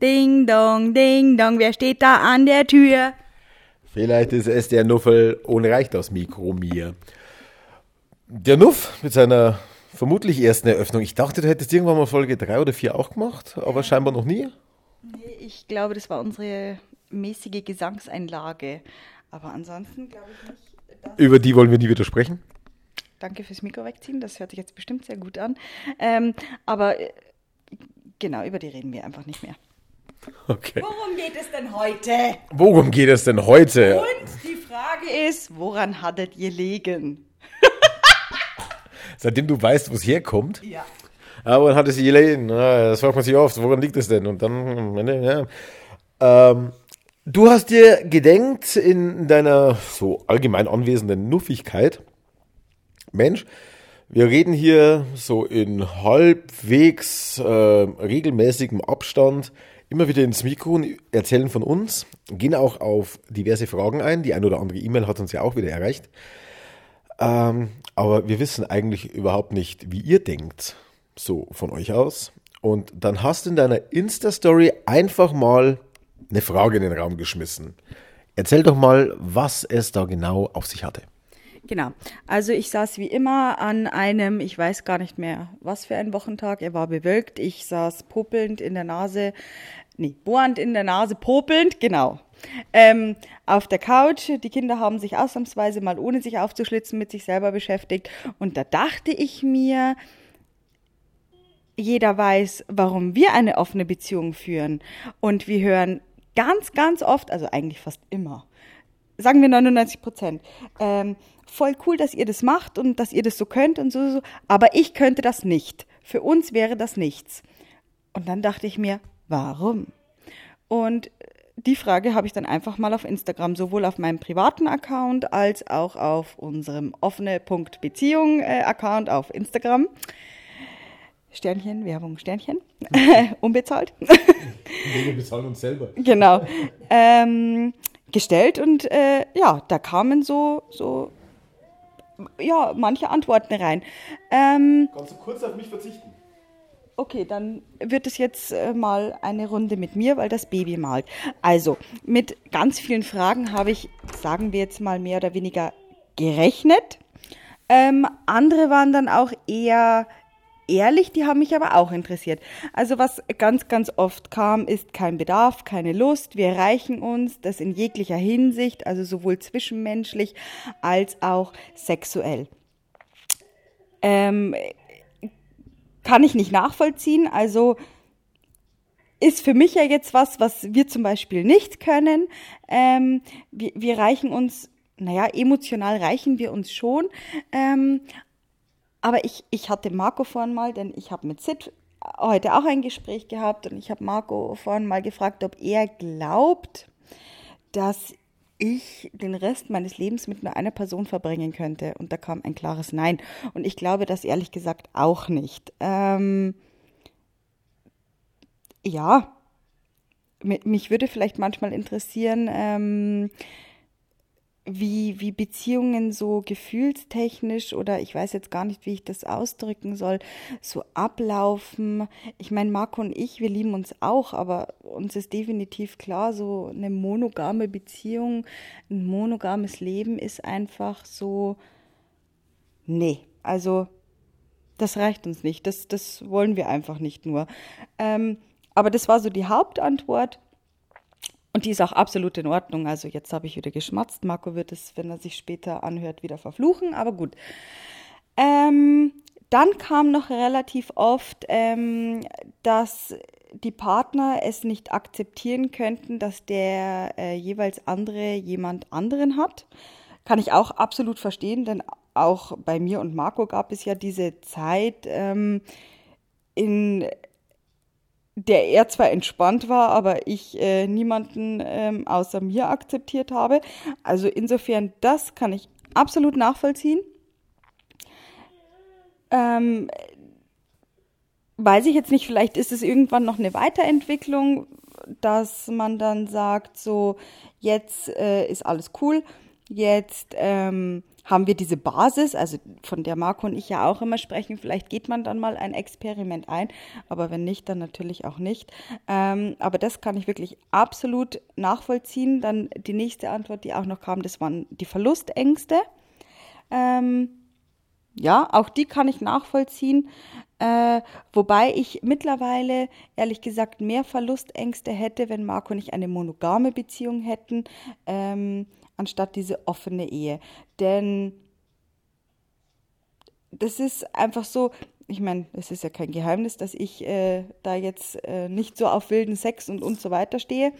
Ding dong, wer steht da an der Tür? Vielleicht ist es der Nuffel ohne reicht das Mikro mir. Der Nuff mit seiner vermutlich ersten Eröffnung. Ich dachte, du hättest irgendwann mal Folge 3 oder 4 auch gemacht, aber scheinbar noch nie. Nee, ich glaube, das war unsere mäßige Gesangseinlage. Aber ansonsten glaube ich nicht. Über die wollen wir nie wieder sprechen. Danke fürs Mikro wegziehen, das hört sich jetzt bestimmt sehr gut an. Aber genau, über die reden wir einfach nicht mehr. Okay. Worum geht es denn heute? Worum geht es denn heute? Und die Frage ist, woran hattet ihr gelegen? Seitdem du weißt, wo es herkommt. Ja. Aber dann hat es gelegen. Das fragt man sich oft, woran liegt es denn? Und dann, ja. Du hast dir gedenkt in deiner so allgemein anwesenden Nuffigkeit, Mensch, wir reden hier so in halbwegs regelmäßigem Abstand immer wieder ins Mikro und erzählen von uns, gehen auch auf diverse Fragen ein. Die ein oder andere E-Mail hat uns ja auch wieder erreicht. Aber wir wissen eigentlich überhaupt nicht, wie ihr denkt, so von euch aus. Und dann hast du in deiner Insta-Story einfach mal eine Frage in den Raum geschmissen. Erzähl doch mal, was es da genau auf sich hatte. Genau, also ich saß wie immer an einem, ich weiß gar nicht mehr, was für ein Wochentag, er war bewölkt, ich saß popelnd in der Nase, bohrend in der Nase, popelnd, genau, auf der Couch. Die Kinder haben sich ausnahmsweise mal ohne sich aufzuschlitzen mit sich selber beschäftigt und da dachte ich mir, jeder weiß, warum wir eine offene Beziehung führen und wir hören ganz, ganz oft, also eigentlich fast immer, sagen wir 99%, voll cool, dass ihr das macht und dass ihr das so könnt und so, aber ich könnte das nicht. Für uns wäre das nichts. Und dann dachte ich mir, warum? Und die Frage habe ich dann einfach mal auf Instagram, sowohl auf meinem privaten Account als auch auf unserem offene.beziehung-Account auf Instagram. Sternchen, Werbung, Sternchen, unbezahlt. Wir bezahlen uns selber. Genau. Gestellt und da kamen so manche Antworten rein. Kannst du kurz auf mich verzichten? Okay, dann wird es jetzt mal eine Runde mit mir, weil das Baby malt. Also, mit ganz vielen Fragen habe ich, sagen wir jetzt mal mehr oder weniger, gerechnet. Andere waren dann auch eher ehrlich, die haben mich aber auch interessiert. Also was ganz, ganz oft kam, ist kein Bedarf, keine Lust. Wir erreichen uns, das in jeglicher Hinsicht, also sowohl zwischenmenschlich als auch sexuell. Kann ich nicht nachvollziehen, also ist für mich ja jetzt was wir zum Beispiel nicht können. Wir reichen uns, emotional reichen wir uns schon, aber ich hatte Marco vorhin mal, denn ich habe mit Sid heute auch ein Gespräch gehabt und ich habe Marco vorhin mal gefragt, ob er glaubt, dass ich den Rest meines Lebens mit nur einer Person verbringen könnte. Und da kam ein klares Nein. Und ich glaube das ehrlich gesagt auch nicht. Mich würde vielleicht manchmal interessieren, wie Beziehungen so gefühlstechnisch oder ich weiß jetzt gar nicht, wie ich das ausdrücken soll, so ablaufen. Ich meine, Marco und ich, wir lieben uns auch, aber uns ist definitiv klar, so eine monogame Beziehung, ein monogames Leben ist einfach so, also das reicht uns nicht, das wollen wir einfach nicht nur. Aber das war so die Hauptantwort. Und die ist auch absolut in Ordnung. Also jetzt habe ich wieder geschmatzt. Marco wird es, wenn er sich später anhört, wieder verfluchen. Aber gut. Dann kam noch relativ oft, dass die Partner es nicht akzeptieren könnten, dass der jeweils andere jemand anderen hat. Kann ich auch absolut verstehen, denn auch bei mir und Marco gab es ja diese Zeit, in der er zwar entspannt war, aber ich niemanden außer mir akzeptiert habe. Also insofern, das kann ich absolut nachvollziehen. Weiß ich jetzt nicht, vielleicht ist es irgendwann noch eine Weiterentwicklung, dass man dann sagt, so jetzt ist alles cool, jetzt haben wir diese Basis, also von der Marco und ich ja auch immer sprechen, vielleicht geht man dann mal ein Experiment ein, aber wenn nicht, dann natürlich auch nicht. Aber das kann ich wirklich absolut nachvollziehen. Dann die nächste Antwort, die auch noch kam, das waren die Verlustängste. Ja, auch die kann ich nachvollziehen. Wobei ich mittlerweile, ehrlich gesagt, mehr Verlustängste hätte, wenn Marco und ich eine monogame Beziehung hätten, anstatt diese offene Ehe. Denn das ist einfach so, ich meine, es ist ja kein Geheimnis, dass ich da jetzt nicht so auf wilden Sex und so weiter stehe.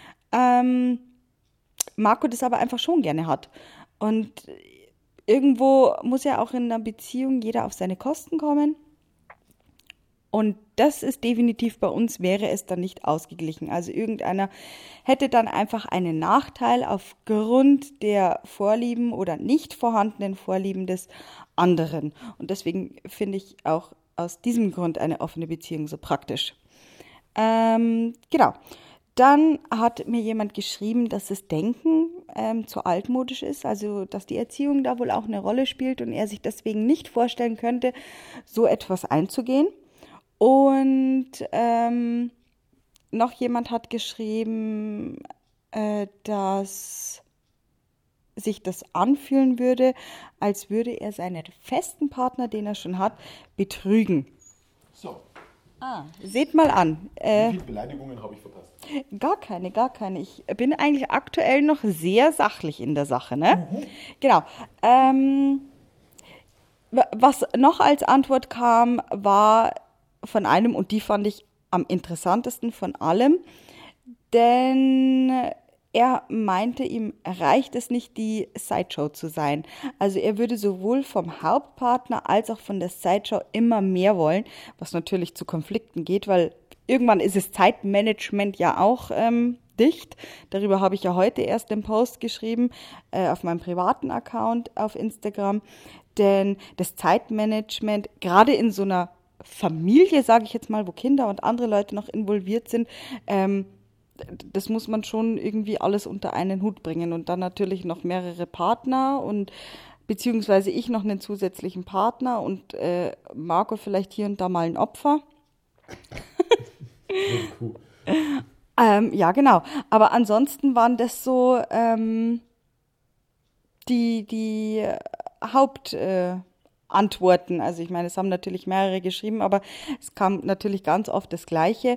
Marco das aber einfach schon gerne hat. Und irgendwo muss ja auch in einer Beziehung jeder auf seine Kosten kommen. Und das ist definitiv bei uns, wäre es dann nicht ausgeglichen. Also irgendeiner hätte dann einfach einen Nachteil aufgrund der Vorlieben oder nicht vorhandenen Vorlieben des anderen. Und deswegen finde ich auch aus diesem Grund eine offene Beziehung so praktisch. Genau. Dann hat mir jemand geschrieben, dass das Denken zu altmodisch ist, also dass die Erziehung da wohl auch eine Rolle spielt und er sich deswegen nicht vorstellen könnte, so etwas einzugehen. Und noch jemand hat geschrieben, dass sich das anfühlen würde, als würde er seinen festen Partner, den er schon hat, betrügen. So, Seht mal an. wie viele Beleidigungen habe ich verpasst? Gar keine, gar keine. Ich bin eigentlich aktuell noch sehr sachlich in der Sache, ne? Genau. Was noch als Antwort kam, war von einem, und die fand ich am interessantesten von allem, denn er meinte, ihm reicht es nicht, die Sideshow zu sein. Also er würde sowohl vom Hauptpartner als auch von der Sideshow immer mehr wollen, was natürlich zu Konflikten geht, weil irgendwann ist das Zeitmanagement ja auch dicht. Darüber habe ich ja heute erst einen Post geschrieben auf meinem privaten Account auf Instagram. Denn das Zeitmanagement, gerade in so einer Familie, sage ich jetzt mal, wo Kinder und andere Leute noch involviert sind, das muss man schon irgendwie alles unter einen Hut bringen. Und dann natürlich noch mehrere Partner und beziehungsweise ich noch einen zusätzlichen Partner und Marco vielleicht hier und da mal ein Opfer. Cool. Ja, genau. Aber ansonsten waren das so die Hauptantworten. Also ich meine, es haben natürlich mehrere geschrieben, aber es kam natürlich ganz oft das Gleiche.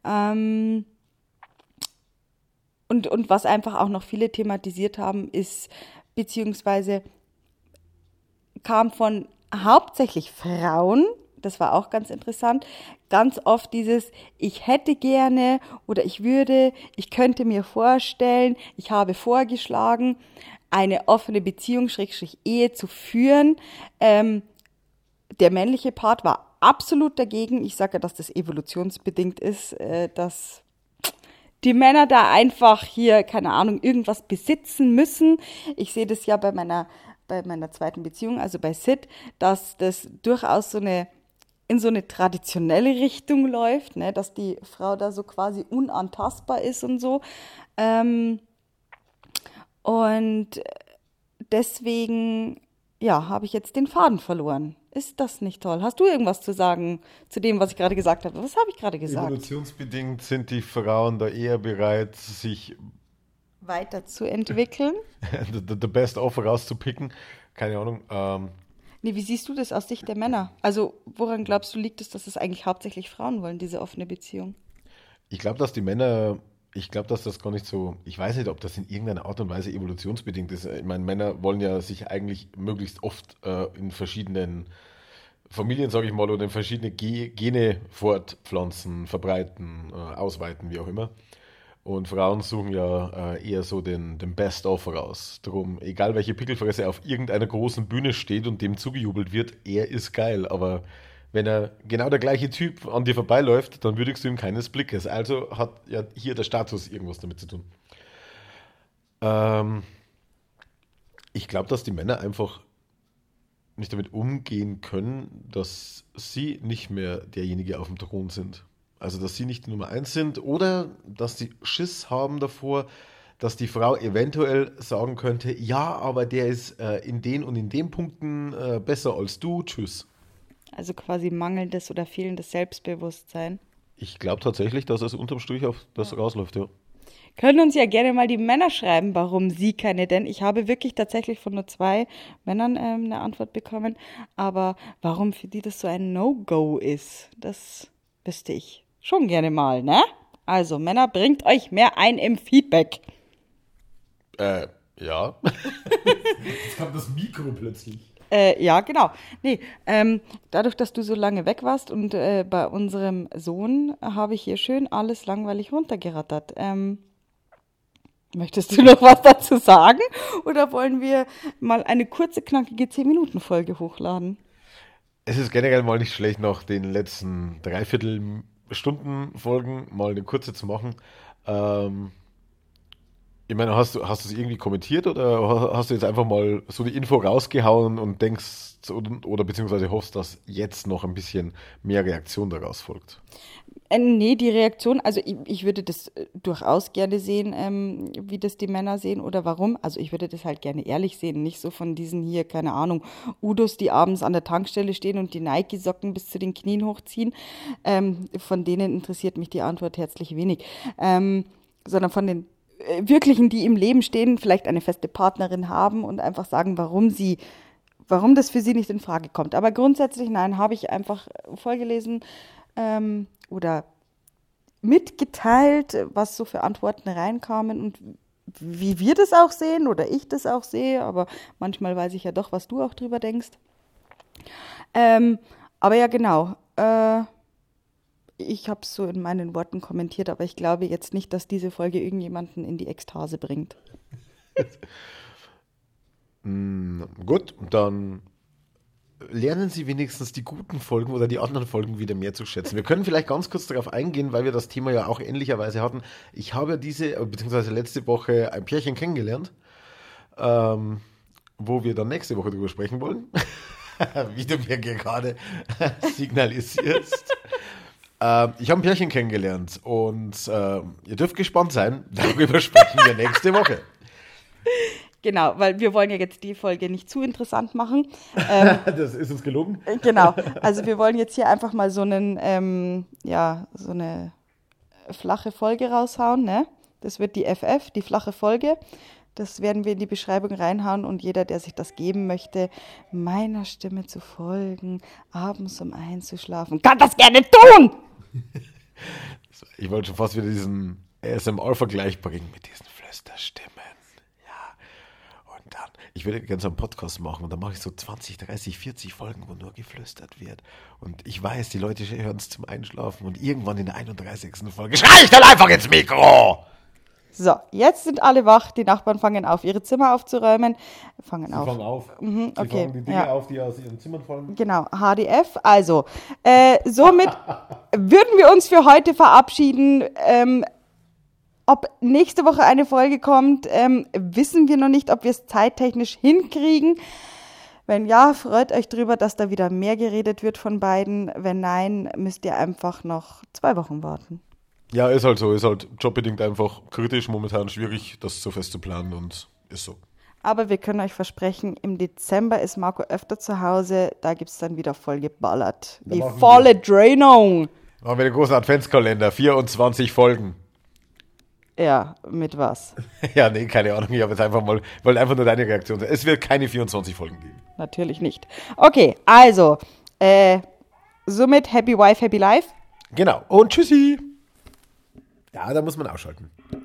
Und was einfach auch noch viele thematisiert haben, ist, beziehungsweise kam von hauptsächlich Frauen, das war auch ganz interessant, ganz oft dieses, ich hätte gerne oder ich würde, ich könnte mir vorstellen, ich habe vorgeschlagen, eine offene Beziehung, Schrägstrich Ehe zu führen. Der männliche Part war absolut dagegen. Ich sage ja, dass das evolutionsbedingt ist, dass die Männer da einfach hier, keine Ahnung, irgendwas besitzen müssen. Ich sehe das ja bei meiner zweiten Beziehung, also bei Sid, dass das durchaus in so eine traditionelle Richtung läuft, ne, dass die Frau da so quasi unantastbar ist und so. Und deswegen, ja, habe ich jetzt den Faden verloren. Ist das nicht toll? Hast du irgendwas zu sagen zu dem, was ich gerade gesagt habe? Was habe ich gerade gesagt? Evolutionsbedingt sind die Frauen da eher bereit, sich Weiterzuentwickeln? the best offer rauszupicken. Keine Ahnung. Nee, wie siehst du das aus Sicht der Männer? Also, woran glaubst du, liegt es, dass es eigentlich hauptsächlich Frauen wollen, diese offene Beziehung? Ich glaube, dass das gar nicht so, ich weiß nicht, ob das in irgendeiner Art und Weise evolutionsbedingt ist. Ich meine, Männer wollen ja sich eigentlich möglichst oft in verschiedenen Familien, sage ich mal, oder in verschiedene Gene fortpflanzen, verbreiten, ausweiten, wie auch immer. Und Frauen suchen ja eher so den Best of raus. Drum, egal welche Pickelfresse auf irgendeiner großen Bühne steht und dem zugejubelt wird, er ist geil. Aber wenn er genau der gleiche Typ an dir vorbeiläuft, dann würdigst du ihm keines Blickes. Also hat ja hier der Status irgendwas damit zu tun. Ähm, Ich glaube, dass die Männer einfach nicht damit umgehen können, dass sie nicht mehr derjenige auf dem Thron sind. Also, dass sie nicht die Nummer eins sind oder dass sie Schiss haben davor, dass die Frau eventuell sagen könnte, ja, aber der ist in den und in den Punkten besser als du, tschüss. Also quasi mangelndes oder fehlendes Selbstbewusstsein. Ich glaube tatsächlich, dass es unterm Strich auf das rausläuft, ja. Können uns ja gerne mal die Männer schreiben, warum sie keine, denn ich habe wirklich tatsächlich von nur 2 Männern eine Antwort bekommen, aber warum für die das so ein No-Go ist, das wüsste ich schon gerne mal, ne? Also Männer, bringt euch mehr ein im Feedback. Ja. Jetzt kam das Mikro plötzlich. Ja, genau. Nee, dadurch, dass du so lange weg warst und bei unserem Sohn habe ich hier schön alles langweilig runtergerattert. Möchtest du noch was dazu sagen? Oder wollen wir mal eine kurze, knackige 10-Minuten-Folge hochladen? Es ist generell mal nicht schlecht, nach den letzten 3/4 Stunden Folgen mal eine kurze zu machen. Ich meine, hast du es irgendwie kommentiert oder hast du jetzt einfach mal so die Info rausgehauen und denkst oder beziehungsweise hoffst, dass jetzt noch ein bisschen mehr Reaktion daraus folgt? Nee, die Reaktion, also ich würde das durchaus gerne sehen, wie das die Männer sehen oder warum. Also ich würde das halt gerne ehrlich sehen, nicht so von diesen hier, keine Ahnung, Udos, die abends an der Tankstelle stehen und die Nike-Socken bis zu den Knien hochziehen. Von denen interessiert mich die Antwort herzlich wenig. Sondern von den Wirklichen, die im Leben stehen, vielleicht eine feste Partnerin haben und einfach sagen, warum das für sie nicht in Frage kommt. Aber grundsätzlich, nein, habe ich einfach vorgelesen oder mitgeteilt, was so für Antworten reinkamen und wie wir das auch sehen oder ich das auch sehe, aber manchmal weiß ich ja doch, was du auch drüber denkst. Aber ja, genau. Ich habe es so in meinen Worten kommentiert, aber ich glaube jetzt nicht, dass diese Folge irgendjemanden in die Ekstase bringt. Gut, dann lernen Sie wenigstens die guten Folgen oder die anderen Folgen wieder mehr zu schätzen. Wir können vielleicht ganz kurz darauf eingehen, weil wir das Thema ja auch ähnlicherweise hatten. Ich habe beziehungsweise letzte Woche ein Pärchen kennengelernt, wo wir dann nächste Woche drüber sprechen wollen. Wie du mir gerade signalisierst. Ich habe ein Pärchen kennengelernt und ihr dürft gespannt sein, darüber sprechen wir nächste Woche. Genau, weil wir wollen ja jetzt die Folge nicht zu interessant machen. Das ist uns gelungen. Genau, also wir wollen jetzt hier einfach mal so eine flache Folge raushauen, ne? Das wird die FF, die flache Folge. Das werden wir in die Beschreibung reinhauen und jeder, der sich das geben möchte, meiner Stimme zu folgen, abends einzuschlafen, kann das gerne tun! Ich wollte schon fast wieder diesen ASMR-Vergleich bringen mit diesen Flüsterstimmen. Ja. Und dann, ich würde gerne so einen Podcast machen und dann mache ich so 20, 30, 40 Folgen, wo nur geflüstert wird. Und ich weiß, die Leute hören es zum Einschlafen und irgendwann in der 31. Folge schrei ich dann einfach ins Mikro! So, jetzt sind alle wach, die Nachbarn fangen auf, ihre Zimmer aufzuräumen. Sie fangen auf. Okay. Sie fangen die Dinge auf, die aus ihren Zimmern fallen. Genau, HDF. Also, somit würden wir uns für heute verabschieden. Ob nächste Woche eine Folge kommt, wissen wir noch nicht, ob wir es zeittechnisch hinkriegen. Wenn ja, freut euch drüber, dass da wieder mehr geredet wird von beiden. Wenn nein, müsst ihr einfach noch 2 Wochen warten. Ja, ist halt so. Ist halt jobbedingt einfach kritisch, momentan schwierig, das so fest zu planen und ist so. Aber wir können euch versprechen, im Dezember ist Marco öfter zu Hause. Da gibt es dann wieder voll geballert. Die volle Dröhnung. Machen wir den großen Adventskalender. 24 Folgen. Ja, mit was? Ja, nee, keine Ahnung. Ich habe jetzt wollte einfach nur deine Reaktion sein. Es wird keine 24 Folgen geben. Natürlich nicht. Okay, also, somit Happy Wife, Happy Life. Genau. Und tschüssi. Ja, da muss man ausschalten.